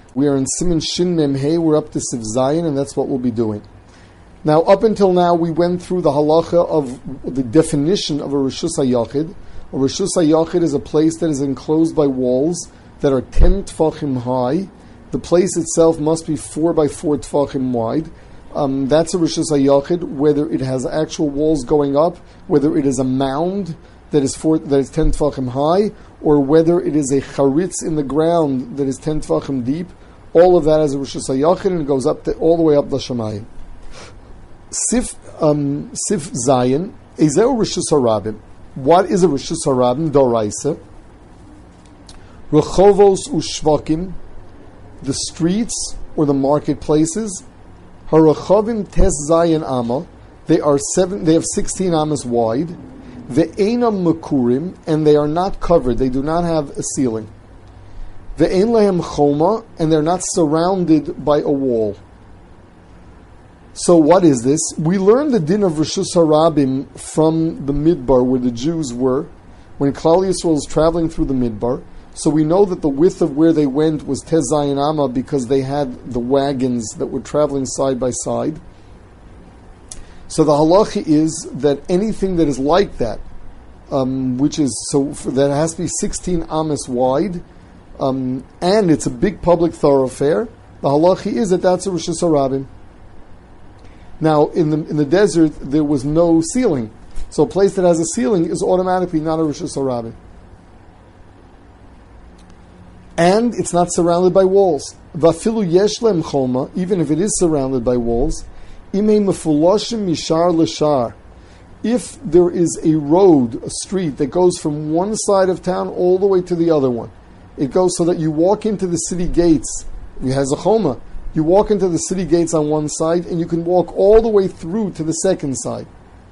We are in Siman Shin Mem Hey. We're up to Siv Zayin, and that's what we'll be doing. Now, up until now, we went through the halacha of the definition of a Rishus HaYachid. A Rishus HaYachid is a place that is enclosed by walls that are 10 tfachim high. The place itself must be 4 by 4 tfachim wide. That's a Rishus HaYachid, whether it has actual walls going up, whether it is a mound that is 10 tfachim high, or whether it is a charitz in the ground that is 10 tfachim deep. All of that is a Rishus HaYachid, and it goes up all the way up the Shamayim. Sif Zayin, Ezeu Rishus HaRabim. What is a Rishus HaRabim? Doraisa. Rechovos u'shvakim, the streets or the marketplaces. Harachavim tes zayin ama, they have 16 amas wide. Ve'enam makurim, and they are not covered, they do not have a ceiling. Ve'en lehem choma, and they're not surrounded by a wall. So what is this? We learned the din of Rishus HaRabim from the Midbar, where the Jews were, when Klal Yisrael was traveling through the Midbar. So we know that the width of where they went was Tez Zayin Amma, because they had the wagons that were traveling side by side. So the halacha is that anything that is like that, that has to be 16 amas wide, and it's a big public thoroughfare, the halacha is that that's a Rishus HaRabim. Now, in the desert, there was no ceiling. So a place that has a ceiling is automatically not a Rishus HaRabim. And it's not surrounded by walls. Vafilu yesh lem choma, even if it is surrounded by walls, imei mefulashim mishar l'shar. If there is a road, a street, that goes from one side of town all the way to the other one, it goes so that you walk into the city gates, it has a choma, you walk into the city gates on one side, and you can walk all the way through to the second side.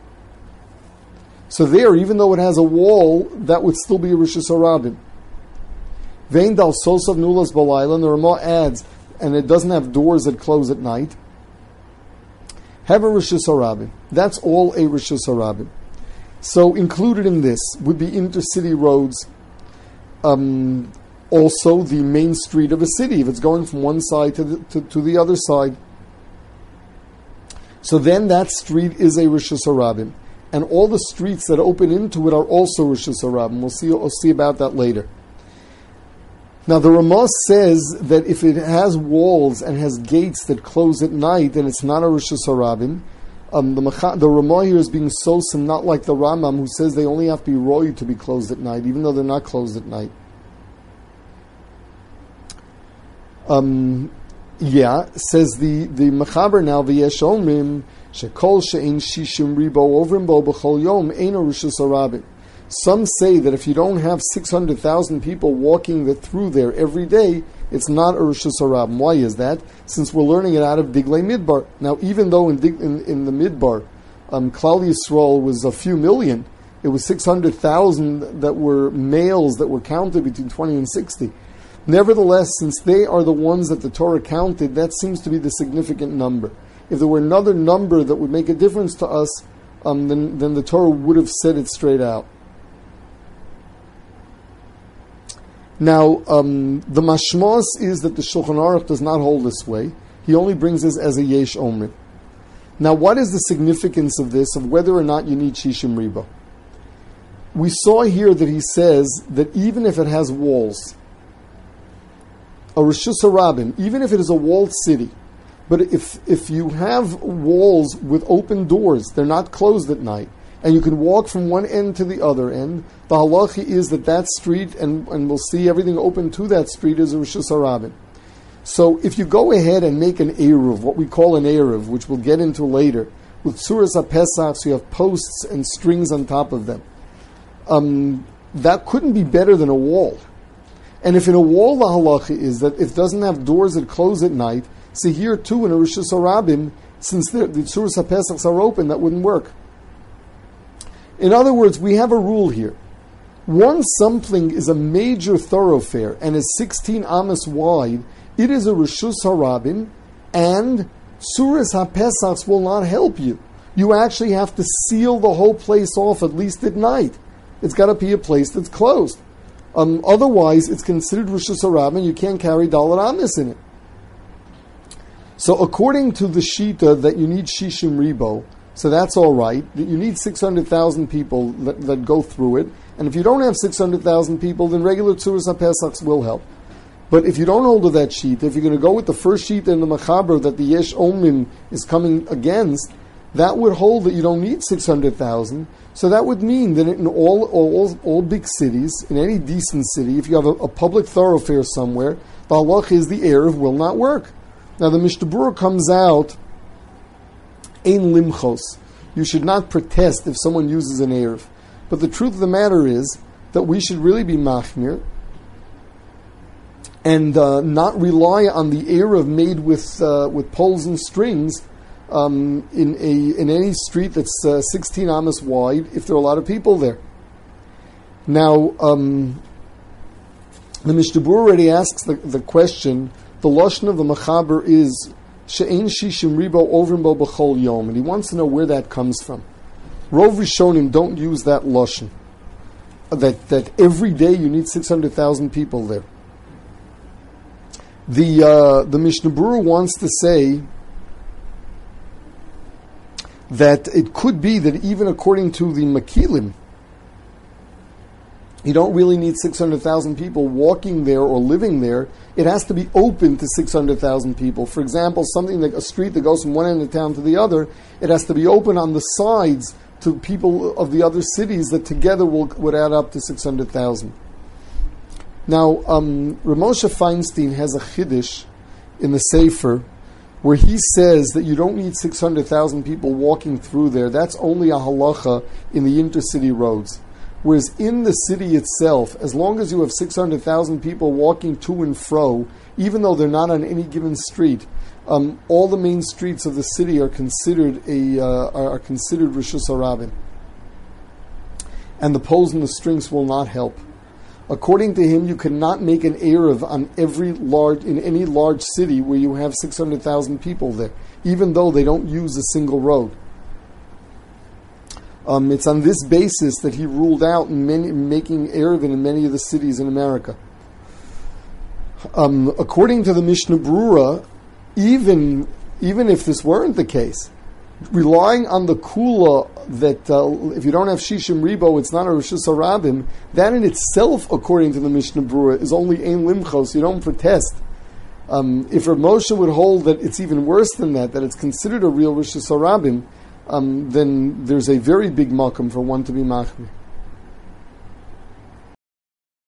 So there, even though it has a wall, that would still be a Rishus HaRabim. Vein dal sosav nulas balayla, and the Ramah adds, and it doesn't have doors that close at night. Have a Rishus HaRabim. That's all a Rishus HaRabim. So included in this would be intercity roads, also the main street of a city, if it's going from one side to the other side. So then that street is a Rishus HaRabim. And all the streets that open into it are also Rishus HaRabim. We'll see about that later. Now the Ramah says that if it has walls and has gates that close at night, then it's not a Rishus HaRabim. The Ramah here is being sosim, not like the Rambam, who says they only have to be roy to be closed at night, even though they're not closed at night. Says the Mechaber now, v'yesh omrim shekol she'ein shishim ribo ovrim bo b'chol yom eino Rishus HaRabim. Some say that if you don't have 600,000 people walking through there every day, it's not a Rishus HaRabim. Why is that? Since we're learning it out of Diglei Midbar. Now, even though in the Midbar, Klal Yisrael was a few million, it was 600,000 that were males that were counted between 20 and 60. Nevertheless, since they are the ones that the Torah counted, that seems to be the significant number. If there were another number that would make a difference to us, then the Torah would have said it straight out. Now, the mashmas is that the Shulchan Aruch does not hold this way. He only brings this as a yesh omrim. Now, what is the significance of this, of whether or not you need shishim riba? We saw here that he says that even if it has walls, a Rishus HaRabim, even if it is a walled city, but if you have walls with open doors, they're not closed at night, and you can walk from one end to the other end, the halacha is that street, and we'll see everything open to that street, is a Rishus HaRabim. So if you go ahead and make an Eruv, what we call an Eruv, which we'll get into later, with Tzuras HaPesach, so you have posts and strings on top of them, that couldn't be better than a wall. And if in a wall the halacha is that if it doesn't have doors that close at night, so here too in a Rishus HaRabim, since the Tzuras HaPesach are open, that wouldn't work. In other words, we have a rule here. Once something is a major thoroughfare and is 16 amas wide, it is a Rishus HaRabim, and Tzuras HaPesach will not help you. You actually have to seal the whole place off, at least at night. It's got to be a place that's closed. Otherwise, it's considered Rishus HaRabim, and you can't carry Dalet Amis in it. So according to the Shita that you need Shishim Ribo, so that's all right, that you need 600,000 people that go through it, and if you don't have 600,000 people, then regular Tzuras HaPesachs will help. But if you don't hold to that sheet, if you're going to go with the first sheet in the Machaber that the Yesh Omrim is coming against, that would hold that you don't need 600,000. So that would mean that in all big cities, in any decent city, if you have a public thoroughfare somewhere, the halach is the Erev will not work. Now the Mishnah Berurah comes out, Ein Limchos. You should not protest if someone uses an Erev. But the truth of the matter is that we should really be machmir and not rely on the Erev made with poles and strings in any street that's 16 amas wide if there are a lot of people there. Now, the Mishnah Berurah already asks the question. The lashon of the Machaber is she'ein shishim ribo ovrim bo b'chol yom, and he wants to know where that comes from. Rov Rishonim don't use that lashon, that every day you need 600,000 people there. The Mishnah Berurah wants to say that it could be that even according to the Makilim, you don't really need 600,000 people walking there or living there. It has to be open to 600,000 people. For example, something like a street that goes from one end of town to the other, it has to be open on the sides to people of the other cities that together would add up to 600,000. Now, Ramosha Feinstein has a chiddush in the Sefer where he says that you don't need 600,000 people walking through there. That's only a halacha in the intercity roads. Whereas in the city itself, as long as you have 600,000 people walking to and fro, even though they're not on any given street, all the main streets of the city are considered Rishus Harabim, and the poles and the strings will not help. According to him, you cannot make an Erev in any large city where you have 600,000 people there, even though they don't use a single road. It's on this basis that he ruled out making Erev in many of the cities in America. According to the Mishnah Berurah, even if this weren't the case, relying on the kula that if you don't have Shishim Ribo, it's not a Rishus Harabim, that in itself, according to the Mishnah Berurah, is only Ein Limchos. You don't protest. If Rav Moshe would hold that it's even worse than that it's considered a real Rishus Harabim, then there's a very big makom for one to be machmir.